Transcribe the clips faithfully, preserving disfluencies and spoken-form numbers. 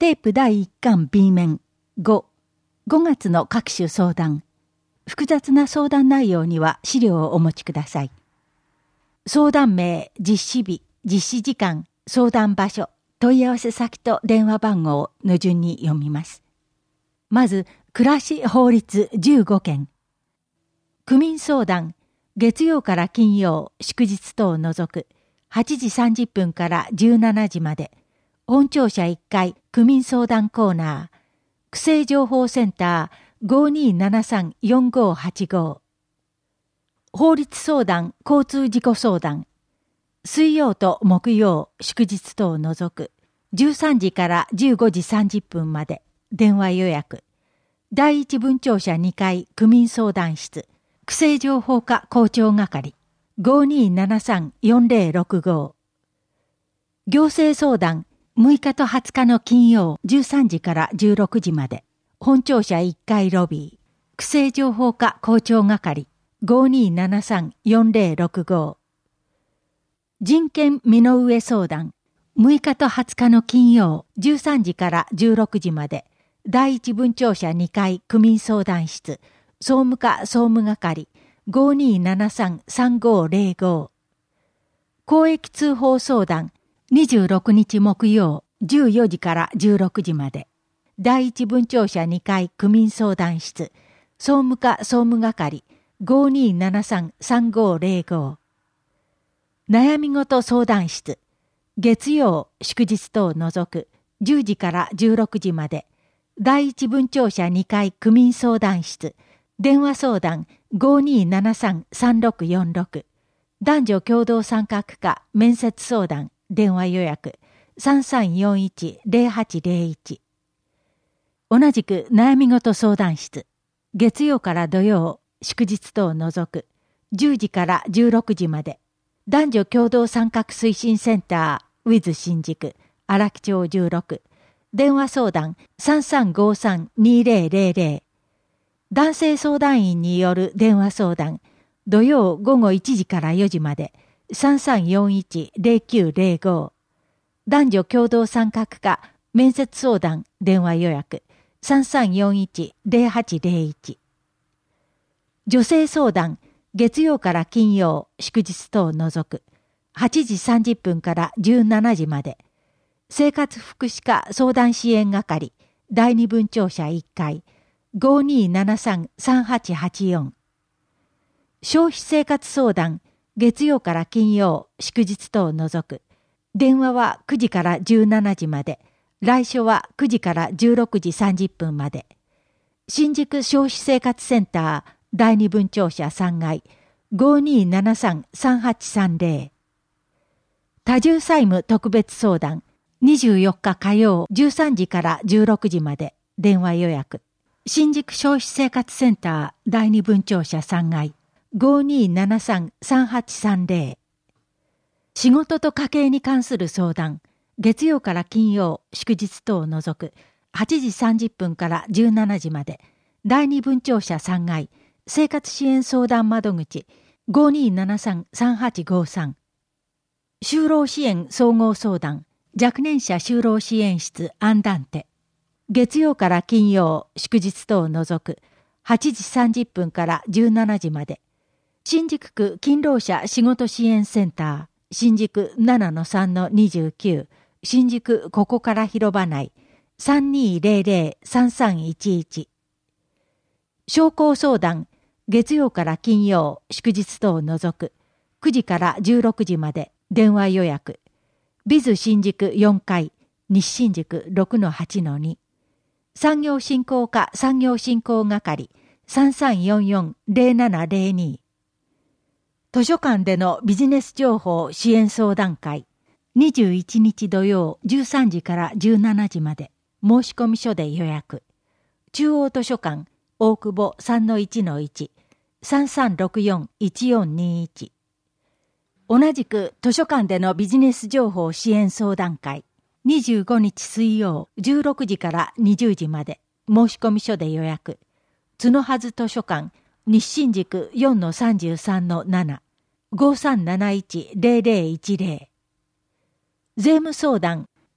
テープだいいっかん B 面ご、ごがつの各種相談。複雑な相談内容には資料をお持ちください。相談名、実施日、実施時間、相談場所、問い合わせ先と電話番号の順に読みます。まず、暮らし法律じゅうごけん。区民相談、月曜から金曜、祝日等を除く、はちじさんじゅっぷんからじゅうしちじまで、本庁舎いっかい区民相談コーナー、区政情報センター ごにーななさんよんごはちご。法律相談、交通事故相談、水曜と木曜、祝日等を除く、じゅうさんじからじゅうごじさんじゅっぷんまで、電話予約。第一分庁舎にかい区民相談室、区政情報課校長係、ごにーななさんよんぜろろくご。行政相談、むいかとはつかの金曜じゅうさんじからじゅうろくじまで、本庁舎いっかいロビー、区政情報課校長係、ごにーななさんよんぜろろくご。人権身の上相談、むいかとはつかの金曜じゅうさんじからじゅうろくじまで、第一分庁舎にかい区民相談室、総務課総務係、ごにーななさんさんごぜろご。公益通報相談、にじゅうろくにち木曜じゅうよじからじゅうろくじまで、第一分庁舎にかい区民相談室、総務課総務係、ごにーななさんさんごぜろご。悩み事相談室、月曜、祝日等を除く、じゅうじからじゅうろくじまで、第一分庁舎にかい区民相談室、電話相談 ごにーななさんさんろくよんろく。男女共同参画課面接相談、電話予約 さんさんよんいちぜろはちぜろいち。同じく悩み事相談室、月曜から土曜、祝日等を除く、じゅうじからじゅうろくじまで、男女共同参画推進センター、ウィズ新宿、荒木町じゅうろく、電話相談 さんさんごさんにぜろぜろぜろ。男性相談員による電話相談、土曜午後いちじからよじまで、さんさんよんいちぜろきゅうぜろご。男女共同参画課面接相談、電話予約、さんさんよんいちぜろはちぜろいち。女性相談、月曜から金曜、祝日等を除く、はちじさんじゅっぷんからじゅうしちじまで、生活福祉課相談支援係、第二分庁舎いっかい、ごにーななさんさんはちはちよん。消費生活相談、月曜から金曜、祝日等を除く、電話はくじからじゅうしちじまで、来所はくじからじゅうろくじさんじゅっぷんまで、新宿消費生活センター、第二分庁舎さんがい、ごにーななさんさんはちさんぜろ。多重債務特別相談、にじゅうよっか火曜じゅうさんじからじゅうろくじまで、電話予約。新宿消費生活センター、第二分庁舎さんがい、ごにーななさんさんはちさんぜろ。仕事と家計に関する相談、月曜から金曜、祝日等を除く、はちじさんじゅっぷんからじゅうしちじまで、第二分庁舎さんがい、生活支援相談窓口、ごにーななさんさんはちごさん。就労支援総合相談、若年者就労支援室アンダンテ。月曜から金曜、祝日等を除く、はちじさんじゅっぷんからじゅうしちじまで、新宿区勤労者仕事支援センター、新宿 ななのさんのにじゅうきゅう、新宿ここから広場内、さんにーぜろぜろさんさんいちいち。商工相談、月曜から金曜、祝日等を除く、くじからじゅうろくじまで、電話予約。ビズ新宿よんかい、西新宿 ろくのはちのに。産業振興課産業振興係 さんさんよんよんぜろななぜろに。図書館でのビジネス情報支援相談会、にじゅういちにち土曜じゅうさんじからじゅうしちじまで、申込書で予約。中央図書館大久保 さんのいちのいち、さんさんろくよんいちよんにいち。同じく図書館でのビジネス情報支援相談会、にじゅうごにち水曜じゅうろくじからにじゅうじまで、申込書で予約。角はず図書館西新宿 よんのさんじゅうさんのなな、ごさんなないちぜろぜろいちぜろ。税務相談、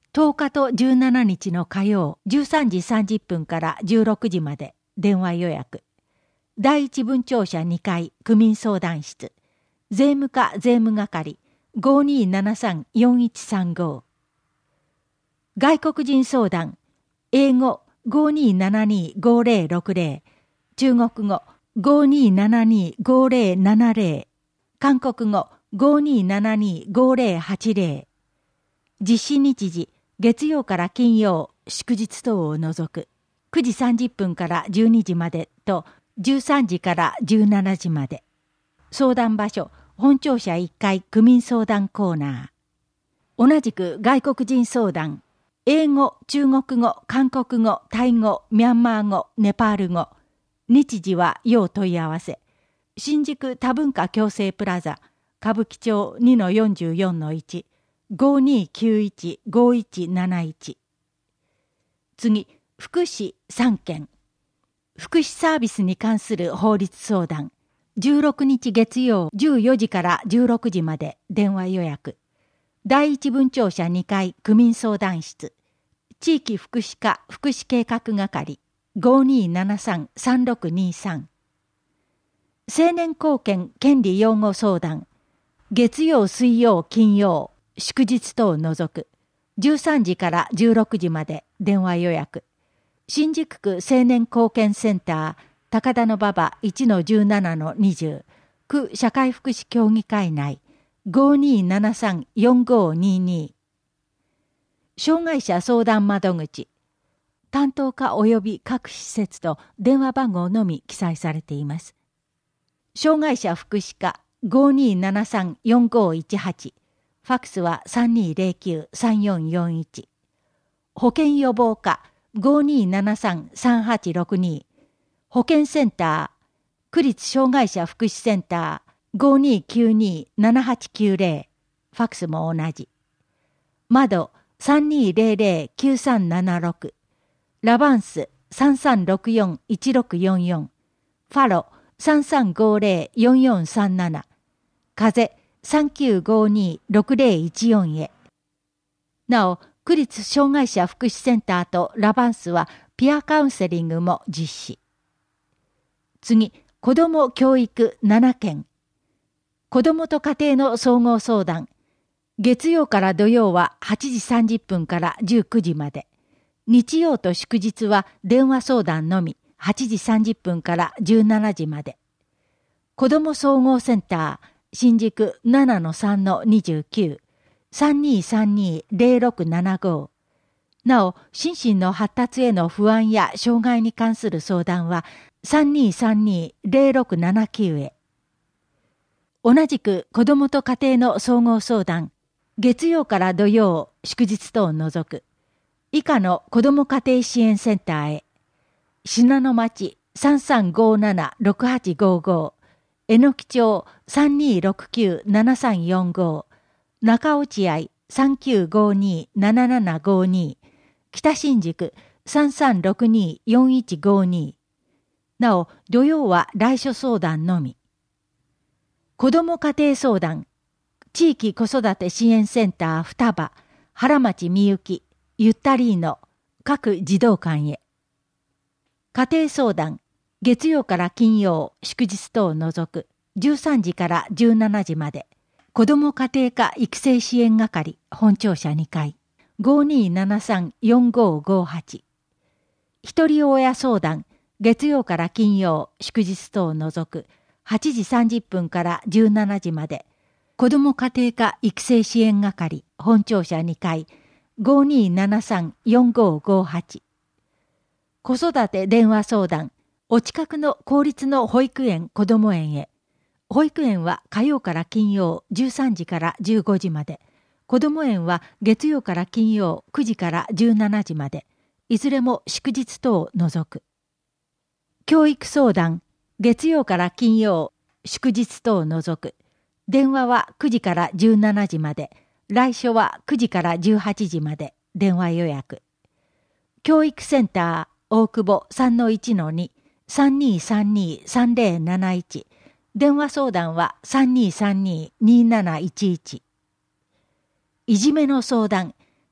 とおかとじゅうしちにちの火曜じゅうさんじさんじゅっぷんからじゅうろくじまで電話予約。第一分庁舎にかい区民相談室。税務課税務係 ごにーななさんよんいちさんご。外国人相談。英語 ごにーななにーごぜろろくぜろ。中国語 ごにーななにーごぜろななぜろ。韓国語 ごにーななにーごぜろはちぜろ。実施日時、月曜から金曜、祝日等を除く、くじさんじゅっぷんからじゅうにじまでと、じゅうさんじからじゅうしちじまで。相談場所、本庁舎いっかい区民相談コーナー。同じく外国人相談、英語、中国語、韓国語、タイ語、ミャンマー語、ネパール語。日時は要問い合わせ。新宿多文化共生プラザ、歌舞伎町 にのよんじゅうよんのいち。ごにーきゅういちごいちなないち。次、福祉さんけん。福祉サービスに関する法律相談。じゅうろくにち月曜じゅうよじからじゅうろくじまで電話予約。第一分庁舎にかい区民相談室。地域福祉課福祉計画係 ごにーななさんさんろくにさん。青年貢献権利擁護相談。月曜水曜金曜。祝日等を除く、じゅうさんじからじゅうろくじまで電話予約。新宿区青年貢献センター、高田馬場 いちのじゅうななのにじゅう、区社会福祉協議会内、ごにーななさんよんごにに。障害者相談窓口、担当課及び各施設と電話番号のみ記載されています。障害者福祉課 ごにーななさんよんごいちはち。ファックスは さんにーぜろきゅうさんよんよんいち。保健予防課 ごにーななさんさんはちろくに。保健センター、区立障害者福祉センター ごにーきゅうにーななはちきゅうぜろ。ファックスも同じ。窓 さんにーぜろぜろきゅうさんななろく。ラバンス さんさんろくよんいちろくよんよん。ファロ さんさんごぜろよんよんさんなな。風さんきゅうごにーろくぜろいちよんへ。なお、区立障害者福祉センターとラバンスはピアカウンセリングも実施。次、子ども教育ななけん。子どもと家庭の総合相談。月曜から土曜ははちじさんじゅっぷんからじゅうくじまで。日曜と祝日は電話相談のみはちじさんじゅっぷんからじゅうしちじまで。子ども総合センター、新宿 ななのさんのにじゅうきゅう、さんにーさんにーぜろろくななご。なお、心身の発達への不安や障害に関する相談は さんにーさんにーぜろろくななきゅう へ。同じく子どもと家庭の総合相談、月曜から土曜、祝日等を除く、以下の子ども家庭支援センターへ。信濃町 さんさんごななろくはちごご。えのき町 さんにーろくきゅうななさんよんご、中落合 さんきゅうごにーななななごに、北新宿 さんさんろくにーよんいちごに。なお、土曜は来所相談のみ。子ども家庭相談、地域子育て支援センター双葉、原町みゆき、ゆったりーの各児童館へ。家庭相談、月曜から金曜、祝日等を除く、じゅうさんじからじゅうしちじまで、子ども家庭科育成支援係、本庁舎にかい、ごにーななさんよんごごはち。ひとり親相談、月曜から金曜、祝日等を除く、はちじさんじゅっぷんからじゅうしちじまで、子ども家庭科育成支援係、本庁舎にかい、ごにーななさんよんごごはち。子育て電話相談、お近くの公立の保育園こども園へ。保育園は火曜から金曜じゅうさんじからじゅうごじまで。こども園は月曜から金曜くじからじゅうしちじまで。いずれも祝日等を除く。教育相談、月曜から金曜、祝日等を除く。電話はくじからじゅうしちじまで。来所はくじからじゅうはちじまで。電話予約。教育センター、大久保 さんのいちのに。さんにーさんにーさんぜろなないち。電話相談は さんにーさんにーにーなないちいち。いじめの相談、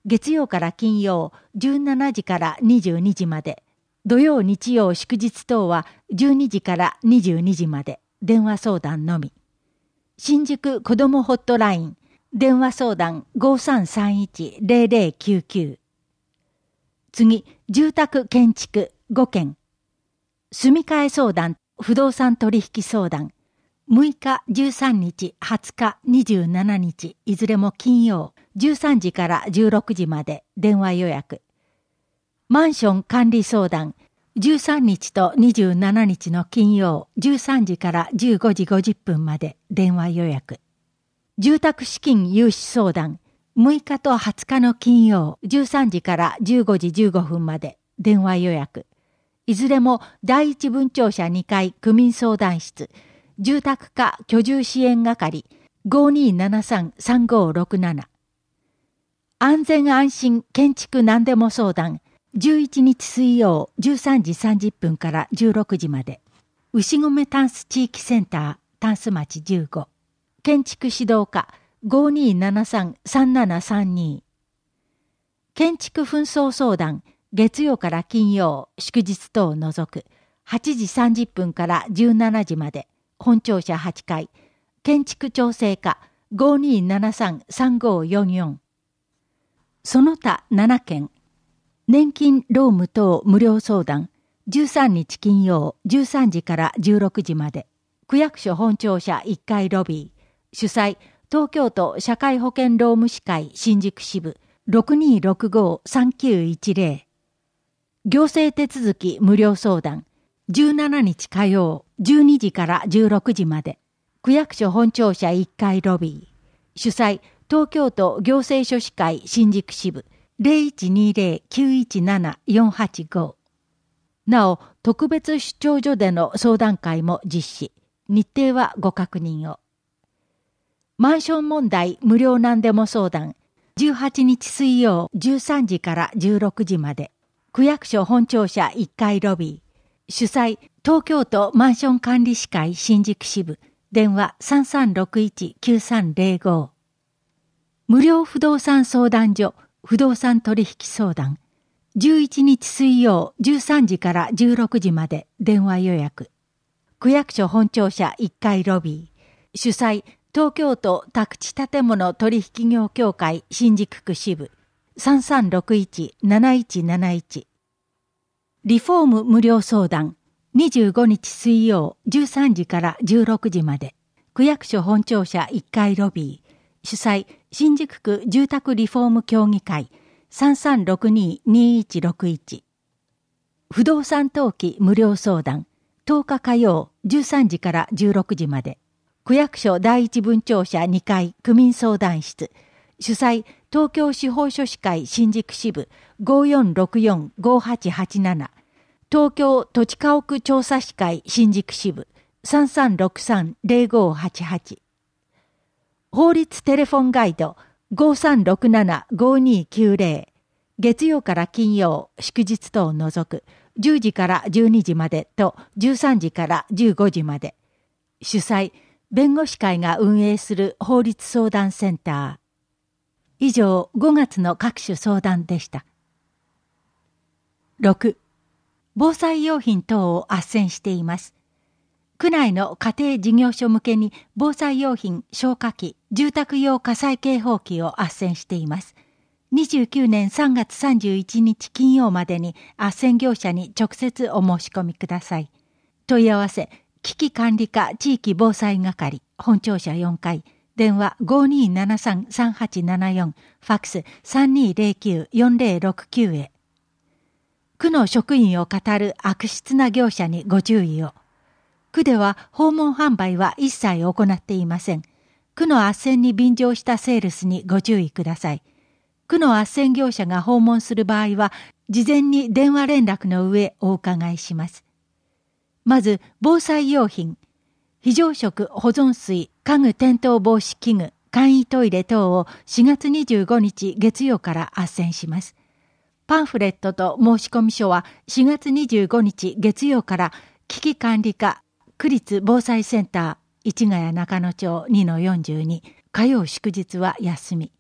月曜から金曜じゅうしちじからにじゅうにじまで、土曜日曜祝日等はじゅうにじからにじゅうにじまで、電話相談のみ。新宿子どもホットライン、電話相談 ごさんさんいちゼロゼロきゅうきゅう。次、住宅建築ごけん。住み替え相談、不動産取引相談。むいか、じゅうさんにち、はつか、にじゅうしちにち、いずれも金曜、じゅうさんじからじゅうろくじまで電話予約。マンション管理相談、じゅうさんにちとにじゅうしちにちの金曜、じゅうさんじからじゅうごじごじゅっぷんまで電話予約。住宅資金融資相談、むいかとはつかの金曜、じゅうさんじからじゅうごじじゅうごふんまで電話予約。いずれも第一分庁舎にかい区民相談室、住宅課居住支援係 ごにーななさんさんごーろくなな。安全安心建築何でも相談、じゅういちにち水曜じゅうさんじさんじゅっぷんからじゅうろくじまで。牛込タンス地域センター、タンス町じゅうご。建築指導課 ごにーななさんさんななさんに。建築紛争相談、月曜から金曜、祝日等を除く、はちじさんじゅっぷんからじゅうしちじまで、本庁舎はちかい、建築調整課 ごにーななさんさんごーよんよん。その他ななけん。年金労務等無料相談、じゅうさんにち金曜、じゅうさんじからじゅうろくじまで、区役所本庁舎いっかいロビー、主催、東京都社会保険労務士会新宿支部 ろくにーろくごーさんきゅういちゼロ。行政手続き無料相談、じゅうしちにち火曜、じゅうにじからじゅうろくじまで、区役所本庁舎いっかいロビー、主催、東京都行政書士会新宿支部 ゼロいちにーゼロきゅういちななよんはちご。なお、特別出張所での相談会も実施。日程はご確認を。マンション問題無料何でも相談、じゅうはちにち水曜じゅうさんじからじゅうろくじまで、区役所本庁舎いっかいロビー、主催、東京都マンション管理士会新宿支部、電話 さんさんろくいちきゅうさんゼロご。無料不動産相談所、不動産取引相談、じゅういちにち水曜じゅうさんじからじゅうろくじまで電話予約。区役所本庁舎いっかいロビー、主催、東京都宅地建物取引業協会新宿区支部、さんさんろくいちなないちなないち。リフォーム無料相談、にじゅうごにち水曜じゅうさんじからじゅうろくじまで、区役所本庁舎いっかいロビー、主催、新宿区住宅リフォーム協議会、さんさんろくにーにーいちろくいち。不動産登記無料相談、とおか火曜じゅうさんじからじゅうろくじまで、区役所第一分庁舎にかい区民相談室、主催、東京司法書士会新宿支部 ごよんろくよんごはちはちなな、東京土地家屋調査士会新宿支部 さんさんろくさんゼロごはちはち。法律テレフォンガイド ごさんろくななごにーきゅうゼロ、月曜から金曜、祝日等を除くじゅうじからじゅうにじまでとじゅうさんじからじゅうごじまで、主催、弁護士会が運営する法律相談センター。以上、ごがつの各種相談でした。ろく. 防災用品等を斡旋しています。区内の家庭事業所向けに防災用品、消火器、住宅用火災警報器を斡旋しています。にじゅうきゅうねんさんがつさんじゅういちにち金曜までに斡旋業者に直接お申し込みください。問い合わせ、危機管理課地域防災係、本庁舎よんかい、電話 ごにーななさんさんはちななよん、ファックス さんにーゼロきゅうよんゼロろくきゅう へ。区の職員を語る悪質な業者にご注意を。区では訪問販売は一切行っていません。区の斡旋に便乗したセールスにご注意ください。区の斡旋業者が訪問する場合は、事前に電話連絡の上お伺いします。まず、防災用品。非常食、保存水、家具転倒防止器具、簡易トイレ等をしがつにじゅうごにち月曜から斡旋します。パンフレットと申込書はしがつにじゅうごにち月曜から危機管理課区立防災センター市ヶ谷中野町 にのよんじゅうに、火曜祝日は休み。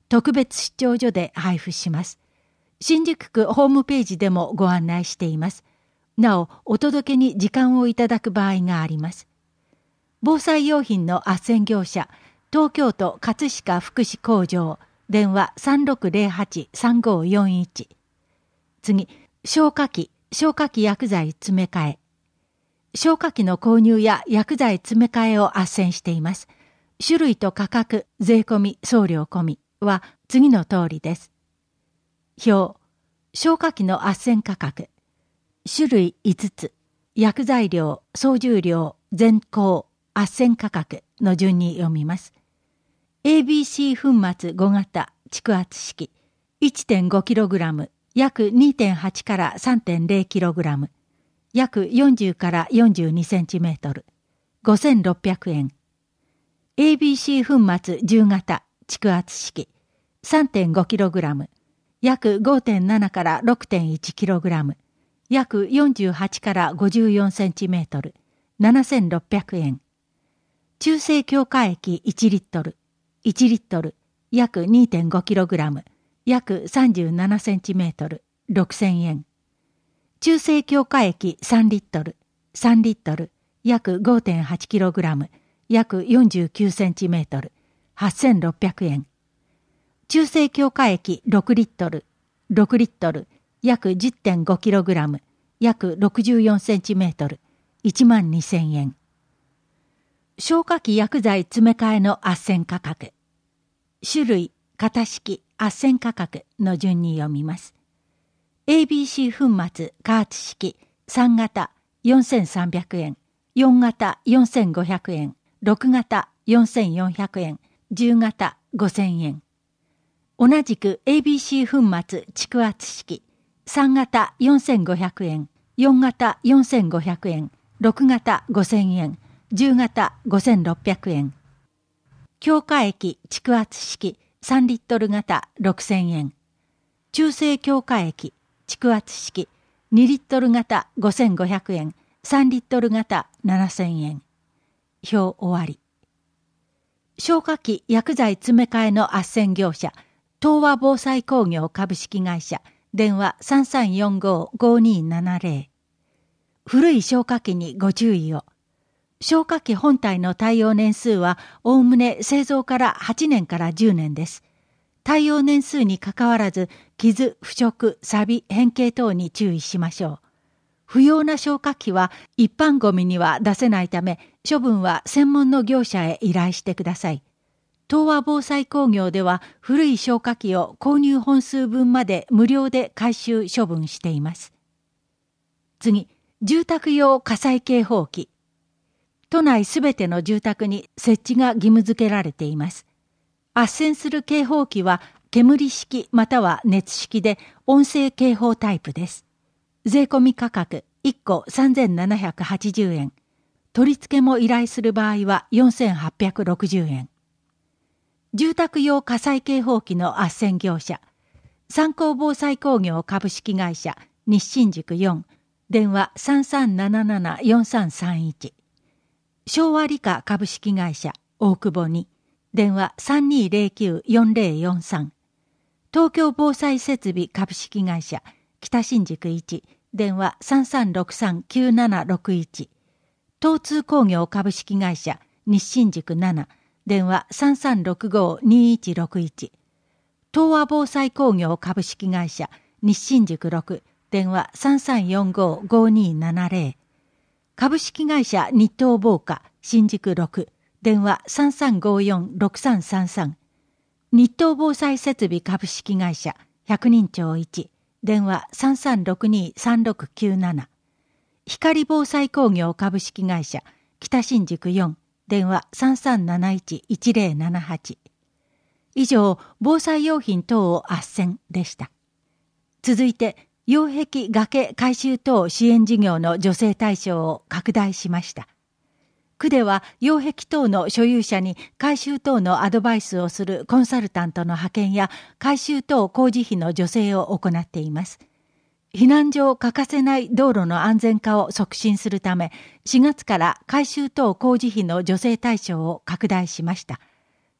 特別出張所で配布します。新宿区ホームページでもご案内しています。なお、お届けに時間をいただく場合があります。防災用品の斡旋業者、東京都葛飾福祉工場、電話 さんろくゼロはちさんごよんいち。次、消火器、消火器薬剤詰め替え。消火器の購入や薬剤詰め替えを斡旋しています。種類と価格、税込み、送料込みは次の通りです。表、消火器の斡旋価格。種類いつつ、薬剤量、総重量、全項、斡旋価格の順に読みます。エービーシー 粉末ご型蓄圧式 いってんごキログラム 約 にてんはち から さんてんゼロキログラム 約よんじゅうからよんじゅうにセンチメートルごせんろっぴゃくえん。エービーシー 粉末じゅう型蓄圧式 さんてんごキログラム 約 ごてんなな から ろくてんいちキログラム 約よんじゅうはちからごじゅうよんセンチメートルななせんろっぴゃくえん。中性強化液いちリットルいちリットル約 にてんごキログラム 約さんじゅうななセンチメートルろくせんえん。中性強化液さんリットルさんリットル約 ごてんはちキログラム 約よんじゅうきゅうセンチメートルはっせんろっぴゃくえん。中性強化液ろくリットルろくリットル約 じゅってんごキログラム 約ろくじゅうよんセンチメートルいちまんにせんえん。消火器薬剤詰め替えの斡旋価格。種類、型式、斡旋価格の順に読みます。エービーシー 粉末加圧式さん型よんせんさんびゃくえん、よん型よんせんごひゃくえん、ろく型よんせんよんひゃくえん、じゅう型ごせんえん。同じく エービーシー 粉末蓄圧式さん型よんせんごひゃくえん、よん型よんせんごひゃくえん、ろく型ごせんえん、じゅう型ごせんろっぴゃくえん。強化液蓄圧式さんリットル型ろくせんえん。中性強化液蓄圧式にリットル型ごせんごひゃくえん、さんリットル型ななせんえん。表終わり。消火器薬剤詰め替えの斡旋業者、東和防災工業株式会社、電話 さんさんよんごごにななゼロ。古い消火器にご注意を。消火器本体の耐用年数はおおむね製造からはちねんからじゅうねんです。耐用年数にかかわらず傷、腐食、錆、変形等に注意しましょう。不要な消火器は一般ゴミには出せないため、処分は専門の業者へ依頼してください。東和防災工業では古い消火器を購入本数分まで無料で回収処分しています。次、住宅用火災警報器。都内すべての住宅に設置が義務付けられています。斡旋する警報器は煙式または熱式で音声警報タイプです。税込み価格いっこさんぜんななひゃくはちじゅうえん。取り付けも依頼する場合はよんせんはっぴゃくろくじゅうえん。住宅用火災警報器の斡旋業者、三幸防災工業株式会社西新宿よん、電話 さんさんななななよんさんさんいち。昭和理科株式会社大久保に電話 さんにーぜろきゅうよんぜろよんさん。東京防災設備株式会社北新宿いち、電話 さんさんろくさんきゅうななろくいち。東通工業株式会社西新宿なな、電話 さんさんろくごにいちろくいち。東和防災工業株式会社西新宿ろく、電話 さんさんよんごごにななゼロ。株式会社日東防火新宿ろく、電話 さんさんごよんろくさんさんさん。日東防災設備株式会社百人町いち、電話 さんさんろくにさんろくきゅうなな。光防災工業株式会社北新宿よん、電話 さんさんなないちいちぜろななはち。以上、防災用品等を斡旋でした。続いて、擁壁崖改修等支援事業の助成対象を拡大しました。区では擁壁等の所有者に改修等のアドバイスをするコンサルタントの派遣や改修等工事費の助成を行っています。避難所を欠かせない道路の安全化を促進するため、しがつから改修等工事費の助成対象を拡大しました。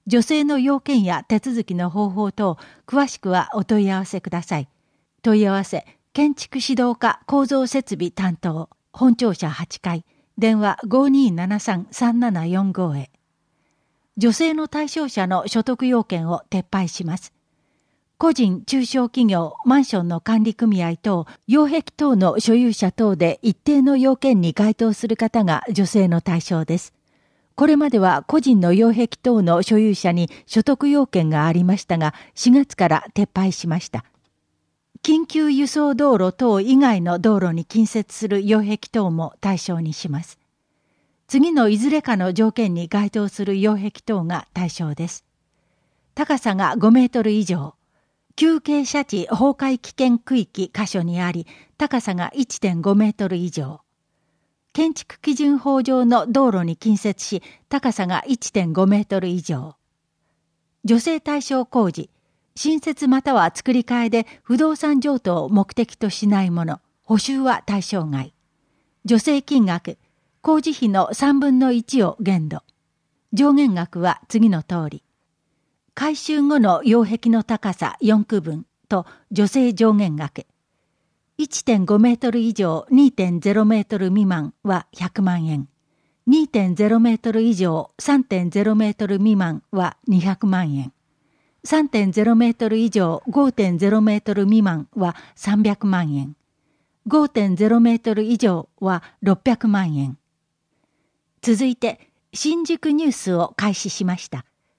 女性の要件や手続きの方法等、詳しくはお問い合わせください。問い合わせ、建築指導課構造設備担当、本庁舎はちかい、電話 ごーにーななさん さんななよんご へ。女性の対象者の所得要件を撤廃します。個人、中小企業、マンションの管理組合等、擁壁等の所有者等で一定の要件に該当する方が女性の対象です。これまでは個人の擁壁等の所有者に所得要件がありましたが、しがつから撤廃しました。緊急輸送道路等以外の道路に近接する擁壁等も対象にします。次のいずれかの条件に該当する擁壁等が対象です。高さがごメートル以上、旧傾斜地崩壊危険区域箇所にあり、高さが いってんごメートル以上。建築基準法上の道路に近接し、高さが いってんごメートル以上。女性対象工事、新設または作り替えで不動産譲渡を目的としないもの、補修は対象外。助成金額、工事費のさんぶんのいちを限度。上限額は次の通り。改修後の擁壁の高さよんくぶんと助成上限額。いってんごメートル以上 にてんゼロメートル未満はひゃくまんえん。にてんゼロメートル以上 さんてんゼロメートル未満はにひゃくまんえん。さんてんゼロメートル以上 ごてんゼロメートル未満はさんびゃくまんえん。ごてんゼロメートル以上はろっぴゃくまんえん。続いて、新宿ニュースを開始しました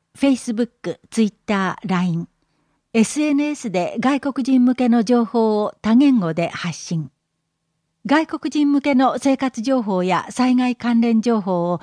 。Facebook、Twitter、ライン、エスエヌエス で外国人向けの情報を多言語で発信。外国人向けの生活情報や災害関連情報を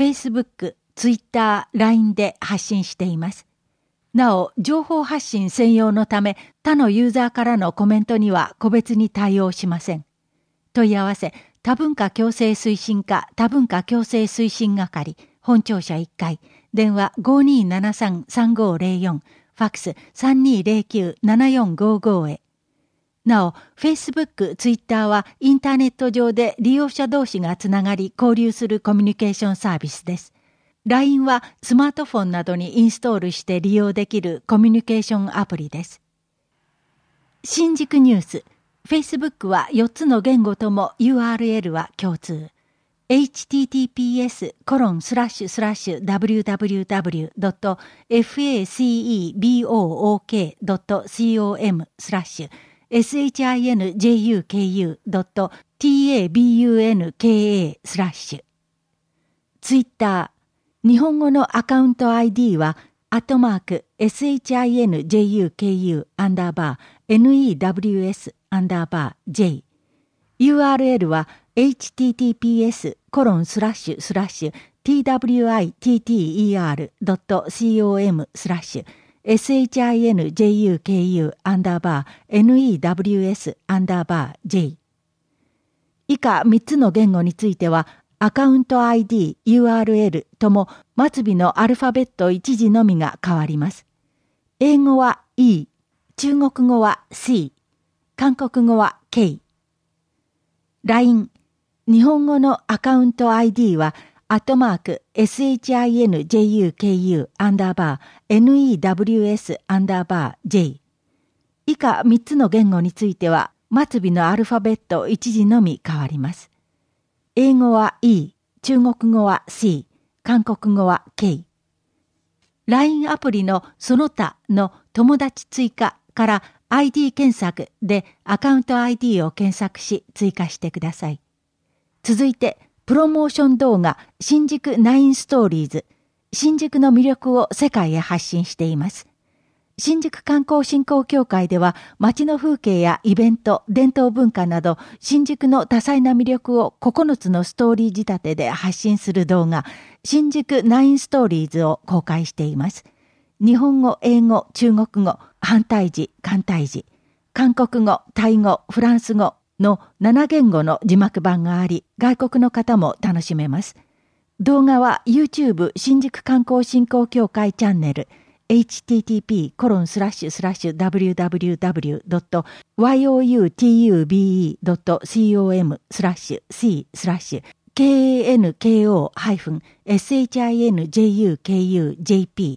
Facebook、Twitter、ライン で発信しています。なお、情報発信専用のため、他のユーザーからのコメントには個別に対応しません。問い合わせ、多文化共生推進課多文化共生推進係、本庁舎いっかい、電話 ごーにーななさん さんごーぜろよん、ファックス さんにーぜろきゅう ななよんごご へ。なお、Facebook、Twitter はインターネット上で利用者同士がつながり交流するコミュニケーションサービスです。ライン はスマートフォンなどにインストールして利用できるコミュニケーションアプリです。新宿ニュース、Facebook はよっつの言語とも ユーアールエル は共通。エイチティーティーピーエスコロンスラッシュスラッシュダブリューダブリューダブリュードットファシボークドットコムスラッシュエスエイチアイエヌジェイユーケーユードットタブンカスラッシュ。ツイッター、日本語のアカウント アイディー はアットマーク エスエイチアイエヌジェイユーケーユー アンダーバー エヌイーダブリューエス アンダーバー J。ユーアールエル は エイチティーティーピーエスコロンスラッシュスラッシュ ティーダブリューアイティーティーイーアールドットコムスラッシュ エスエイチアイエヌジェイユーケーユー アンダーバー エヌイーダブリューエス アンダーバー J。以下みっつの言語についてはアカウント アイディー、ユーアールエル とも末尾のアルファベットいちじのみが変わります。英語は E、中国語は C、韓国語は K。ライン、日本語のアカウント アイディー は、アットマーク、エスエイチアイエヌジェイユーケーユー アンダーバー、エヌイーダブリューエス アンダーバー J。以下みっつの言語については、末尾のアルファベットいちじのみ変わります。英語は E、中国語は C、韓国語は K。ライン アプリのその他の友達追加から アイディー 検索でアカウント アイディー を検索し追加してください。続いて、プロモーション動画新宿ナインストーリーズ、新宿の魅力を世界へ発信しています。新宿観光振興協会では街の風景やイベント、伝統文化など新宿の多彩な魅力をここのつのストーリー仕立てで発信する動画、新宿ナインストーリーズを公開しています。日本語、英語、中国語、繁体字、簡体字、韓国語、タイ語、フランス語のなな言語の字幕版があり、外国の方も楽しめます。動画は YouTube 新宿観光振興協会チャンネル、エイチティーティーピーコロンスラッシュスラッシュダブリューダブリューダブリュードットワイオーユーティーユービーイードットコムスラッシュ C スラッシュ ケーエヌケーオー ハイフン エスエイチアイエヌジェイユーケーユージェーピー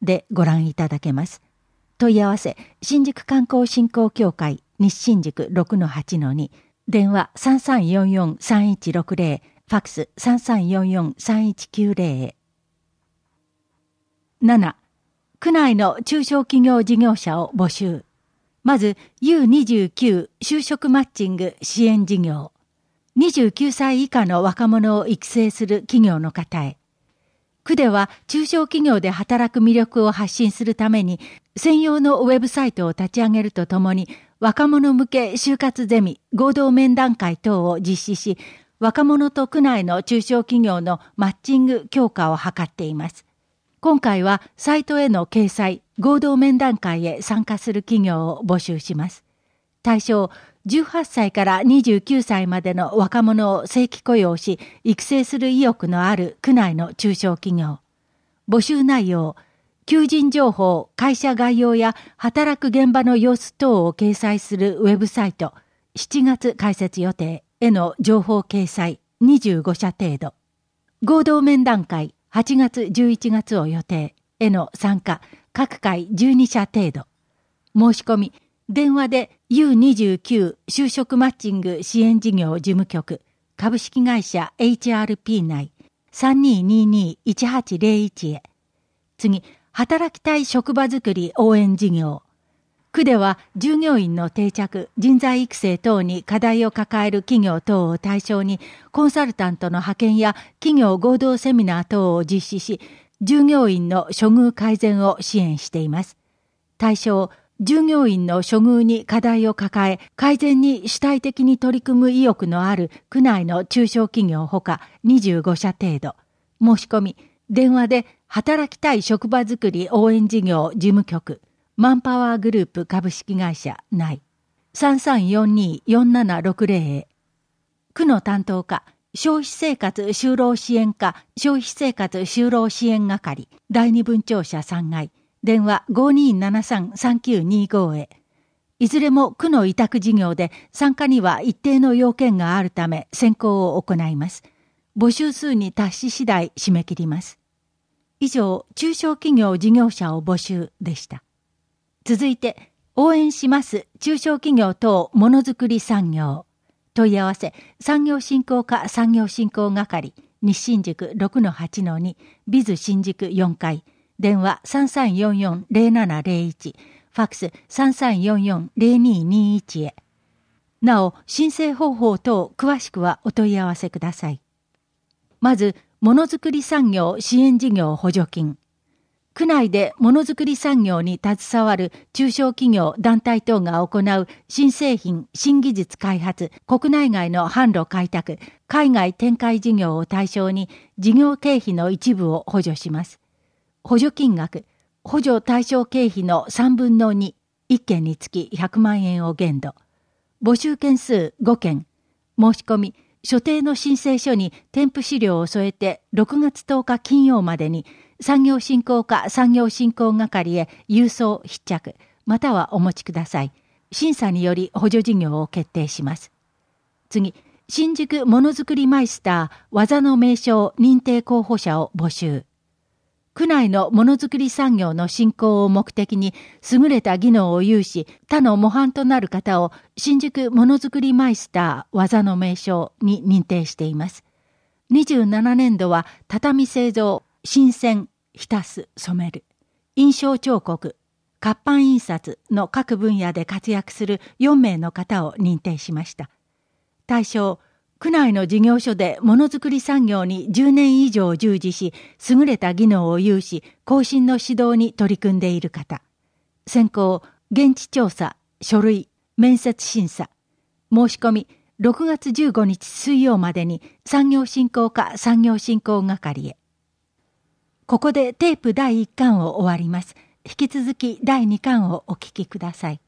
でご覧いただけます。問い合わせ、新宿観光振興協会西新宿 ろくのはちのに、電話 さんさんよんよんさんいちろくゼロ、ファックス さんさんよんよんさんいちきゅうゼロ へ。なな、区内の中小企業事業者を募集。まず ユーにじゅうきゅう 就職マッチング支援事業。にじゅうきゅうさい以下の若者を育成する企業の方へ。区では中小企業で働く魅力を発信するために専用のウェブサイトを立ち上げるとともに若者向け就活ゼミ合同面談会等を実施し、若者と区内の中小企業のマッチング強化を図っています。今回はサイトへの掲載、合同面談会へ参加する企業を募集します。対象、じゅうはっさいからにじゅうきゅうさいまでの若者を正規雇用し、育成する意欲のある区内の中小企業。募集内容、求人情報、会社概要や働く現場の様子等を掲載するウェブサイト、しちがつ開設予定への情報掲載にじゅうごしゃ程度。合同面談会、はちがつじゅういちがつを予定への参加、各回じゅうにしゃ程度。申し込み、電話で ユーにじゅうきゅう 就職マッチング支援事業事務局、株式会社 エイチアールピー 内 さんにーにーにーいちはちゼロいち へ。次、働きたい職場づくり応援事業。区では従業員の定着、人材育成等に課題を抱える企業等を対象にコンサルタントの派遣や企業合同セミナー等を実施し、従業員の処遇改善を支援しています。対象、従業員の処遇に課題を抱え、改善に主体的に取り組む意欲のある区内の中小企業ほかにじゅうごしゃ程度。申し込み、電話で働きたい職場づくり応援事業事務局、マンパワーグループ株式会社内 さんさんよんにーよんななろくゼロ へ。区の担当課、消費生活就労支援課消費生活就労支援係第二分庁舎さんがい、電話 ごーにーななさんさんきゅうにーご へ。いずれも区の委託事業で参加には一定の要件があるため選考を行います。募集数に達し次第締め切ります。以上、中小企業事業者を募集でした。続いて、応援します中小企業等ものづくり産業。問い合わせ、産業振興課産業振興係、西新宿 ろくのはちのに、ビズ新宿よんかい、電話 さんさんよんよんゼロななゼロいち、ファックス さんさんよんよんゼロにーにーいち へ。なお、申請方法等詳しくはお問い合わせください。まず、ものづくり産業支援事業補助金。区内でものづくり産業に携わる中小企業団体等が行う新製品、新技術開発、国内外の販路開拓、海外展開事業を対象に事業経費の一部を補助します。補助金額、補助対象経費のさんぶんのに、いっけんにつきひゃくまんえんを限度。募集件数ごけん。申し込み、所定の申請書に添付資料を添えてろくがつとおか金曜までに産業振興課産業振興係へ郵送必着、またはお持ちください。審査により補助事業を決定します。次、新宿ものづくりマイスター技の名称認定候補者を募集。区内のものづくり産業の振興を目的に優れた技能を有し、他の模範となる方を新宿ものづくりマイスター技の名称に認定しています。にじゅうななねんどは畳製造、新染、浸す、染める、印象彫刻、活版印刷の各分野で活躍するよんめいの方を認定しました。対象、区内の事業所でものづくり産業にじゅうねん以上従事し、優れた技能を有し、後進の指導に取り組んでいる方。選考、現地調査、書類、面接審査。申し込み、ろくがつじゅうごにち水曜までに産業振興課産業振興係へ。ここでテープだいいっかんを終わります。引き続きだいにかんをお聞きください。